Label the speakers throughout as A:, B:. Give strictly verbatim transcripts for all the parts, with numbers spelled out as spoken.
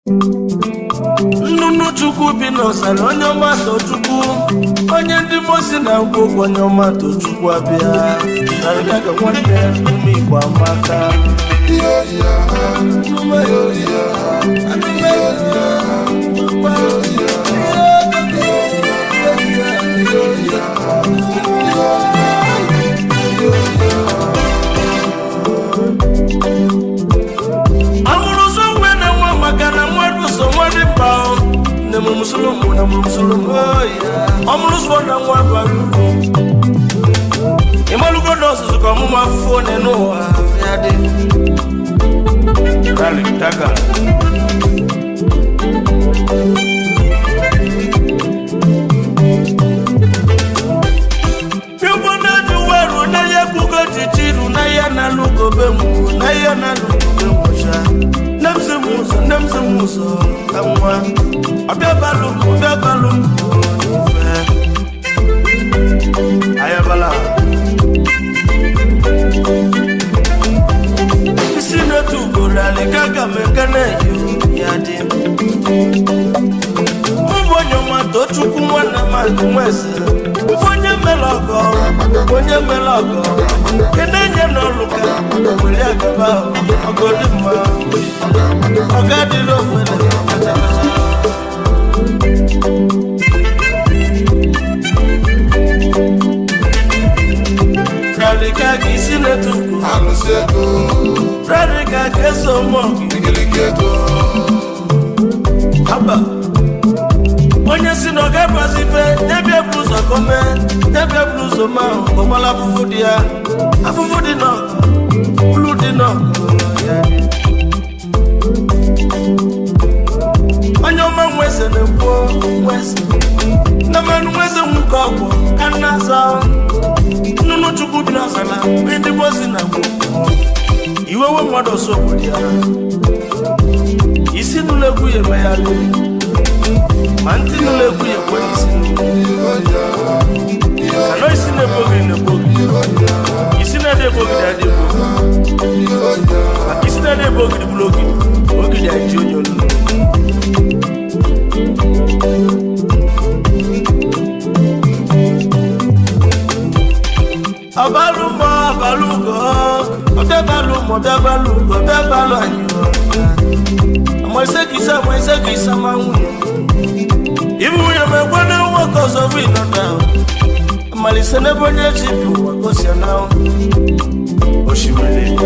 A: Nnụnụ Chukwu bi n'ọsara onye ọma Tochukwu onye ndị mosi na-agwa okwu onye ọma Tochukwu abịa narịga ga nwanne ume Igbo amaka Muslim, I'm Muslim, oh yeah. I'm Muslim, I'm one. Imalugo knows to come on my phone and no, yeah, Rally, Daga. You wanna do well, Naya Bugatti, Nayana Lugo, Nayana Lugo, Namsamusa, Namsamusa, come on. Abiabalu, abiabalu, ayabala. Isina tu gorale kaka mekane yo yadi. Mubonyo mato Chukwu mwana manu mwese. Mubonye melogo, mubonye melogo. Kenenye noluka, mwili agaba, ogodima. Ogadi lo fele, Radika kisine tuku Anuseto Radika keso mongi Igiliketo Haba Onye sinoga pasife Nyebye bluso kome Nyebye bluso mao Komala fufudia Afufudi no Uludi no Onye oma mwese nempo Mwese Namanu mwese mkoko Kanasa Nnụnụ Chukwu bi n'ọsala ndị bosi na gboo iwe we mmadụ so ya isi n'ụlọ egwu ya eme ya lụ ma ntị n'ụlọ egwu ya ekwe n'isi kanọ isi na-ebogiri na-ebogiri isi na-ede ebogiri adị ebogiri maka isi na-ede ebogiri bụrụ ogiri ogiri aji onye olu Abalu mo abalu go odebalu mo debalu go debalu anyo Mo se kisa mo se kisa mawu Ibu ya me gwana wo ko so vi no da Mali se ne bonye chipu wo ko sia na Oshimele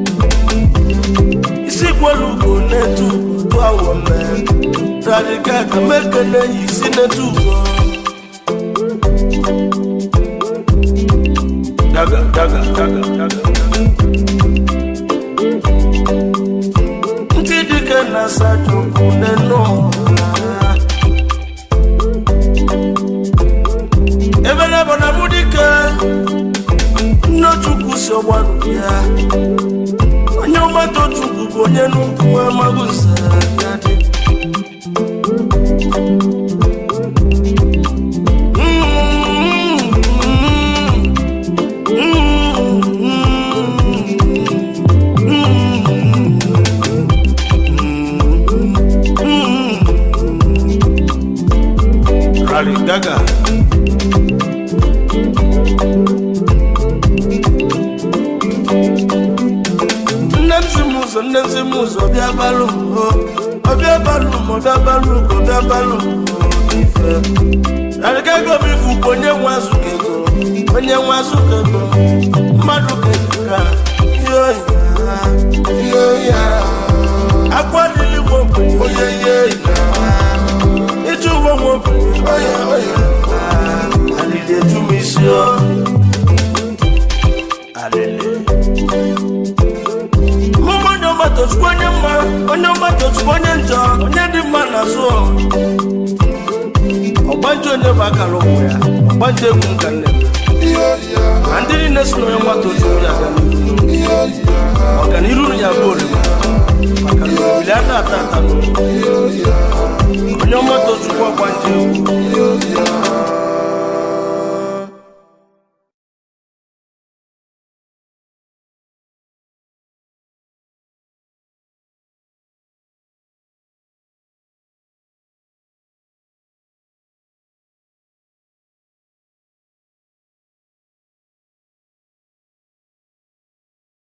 A: Isi kwolu go netu to awo me Radika ka mekene isi netu go Daga, daga, daga, daga. Ntidike na Chukwu neno. Ebele bona mudike. No Chukwu so wanu ya. Onye ọma Tochukwu bụ onye n'ukwu amagusa yadi. Gaga Nemsimuzo, Nemsimuzo, Biabalu, Biabalu, Biabalu, Biabalu, Ife. Algago bifu onye nwazukego, onye nwazukego, mmadụ keka, yo ya, yo ya. Akwa dili wo, oye ye. Oh yeah, oh yeah. I need to miss you. Alele. Mama no matter when you man, when you matter when you talk, when you demand as well. Obanjo never can over. Obanjo can never. And the next no matter to you. I can hear you body. I can hear you. Onye ọma Tochukwu ọgbanje